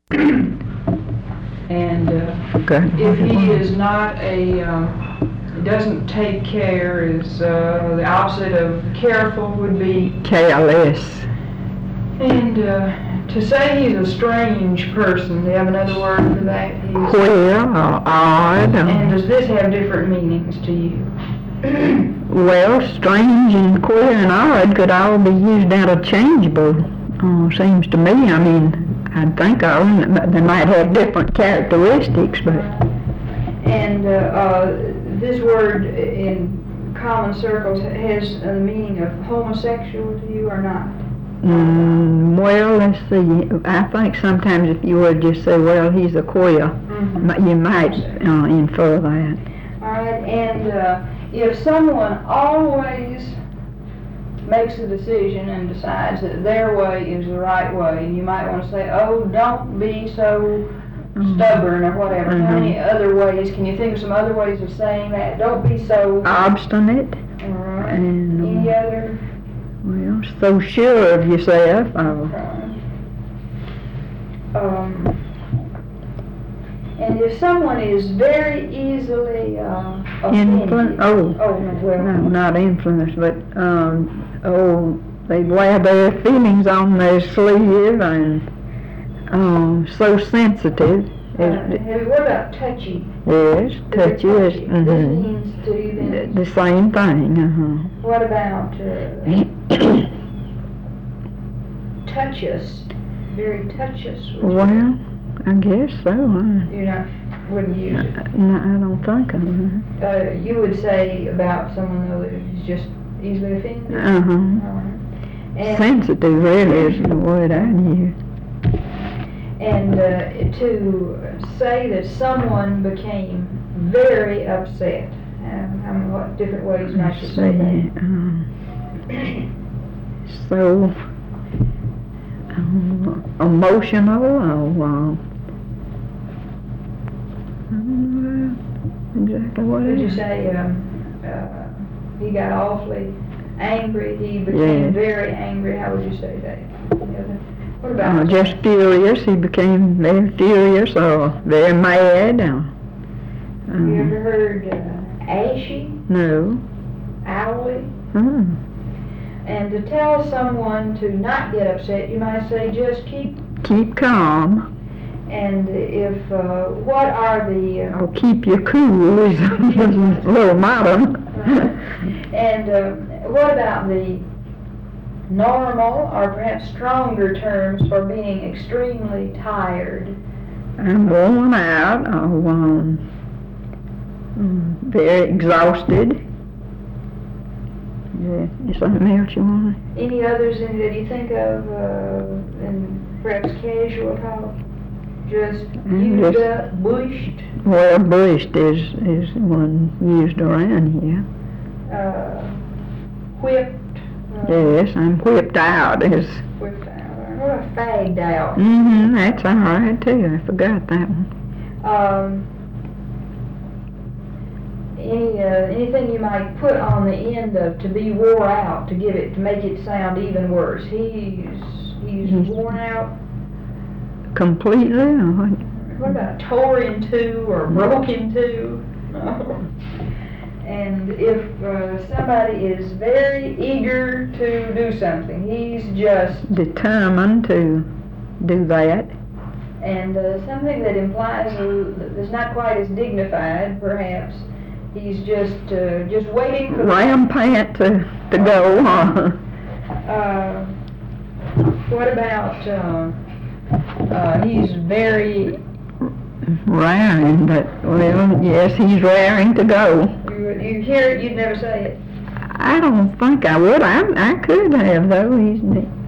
And Okay. if he is not doesn't take care, is the opposite of careful would be Careless. And to say he's a strange person, do you have another word for that? Queer or odd. And does this have different meanings to you? Well, strange and queer and odd could all be used interchangeable. Seems to me. I mean, I'd think of them. They might have different characteristics, but. And this word in common circles has the meaning of homosexual to you or not? Well, let's see. I think sometimes if you would just say, well, he's a queer, you might infer that. All right, and if someone always makes a decision and decides that their way is the right way, you might want to say, oh, don't be so stubborn or whatever. How many other ways, can you think of some other ways of saying that? Don't be so obstinate. All right. And, any other? Well, so sure of yourself. And if someone is very easily offended, no, not influenced, but they wear their feelings on their sleeve and so sensitive. What about touchy? Yes, touchy is This means to you then? The same thing. What about touchous? Very touchous. Well, I guess so. Wouldn't use it. No, I don't think of it. You would say about someone though that is just easily offended? Sensitive really is the word I use. And to say that someone became very upset, what different ways might you say that? So emotional, I don't know exactly what Would it you is. say he got awfully angry, he became very angry? How would you say that? What about just furious, he became very furious or very mad. Have you ever heard ashy? No. Owly? And to tell someone to not get upset, you might say just keep calm. And if what are the keep your cool is a little modern. And what about the normal or perhaps stronger terms for being extremely tired? I'm worn out or very exhausted. Yeah, is something else you want? Any others that you think of in perhaps casual talk? Just used up, bushed? Well, bushed is one used around here. Whipped? Yes, I'm whipped out. Whipped out. What about fagged out? That's all right too. I forgot that one. Anything you might put on the end of to be wore out to make it sound even worse? He's worn out completely. Or what? What about tore in two or broke in two? And if somebody is very eager to do something, he's just determined to do that. And something that implies that's not quite as dignified, perhaps. He's just waiting for rampant to go. What about he's very raring, but well, yes, he's raring to go. You hear it, you'd never say it. I don't think I would. I could have though. He's